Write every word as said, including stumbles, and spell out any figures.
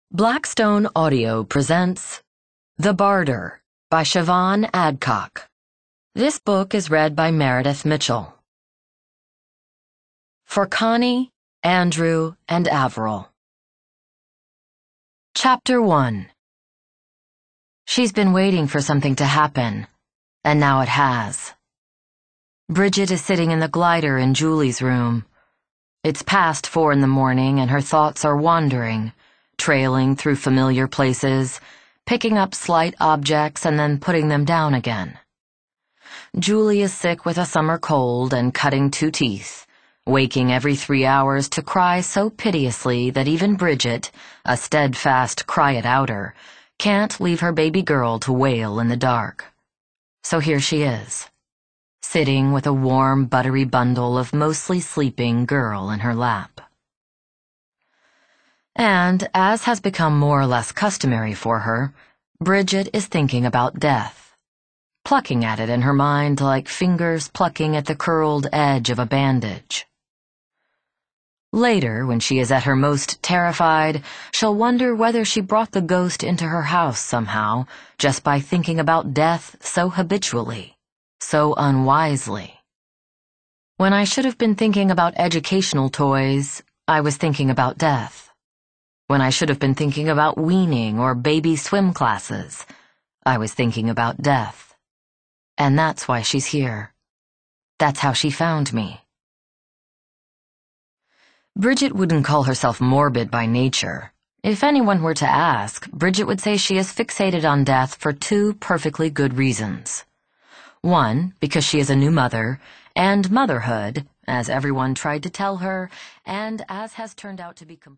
Blackstone Audio presents The Barter by Siobhan Adcock. This book is read by Meredith Mitchell. For Connie, Andrew, and Avril. Chapter one. She's been waiting for something to happen, and now it has. Bridget is sitting in the glider in Julie's room. It's past four in the morning, and her thoughts are wandering, trailing through familiar places, picking up slight objects and then putting them down again. Julie is sick with a summer cold and cutting two teeth, waking every three hours to cry so piteously that even Bridget, a steadfast cry-it-outer, can't leave her baby girl to wail in the dark. So here she is, sitting with a warm, buttery bundle of mostly sleeping girl in her lap. And, as has become more or less customary for her, Bridget is thinking about death, plucking at it in her mind like fingers plucking at the curled edge of a bandage. Later, when she is at her most terrified, she'll wonder whether she brought the ghost into her house somehow, just by thinking about death so habitually, so unwisely. When I should have been thinking about educational toys, I was thinking about death. When I should have been thinking about weaning or baby swim classes, I was thinking about death. And that's why she's here. That's how she found me. Bridget wouldn't call herself morbid by nature. If anyone were to ask, Bridget would say she is fixated on death for two perfectly good reasons. One, because she is a new mother, and motherhood, as everyone tried to tell her, and as has turned out to be complete.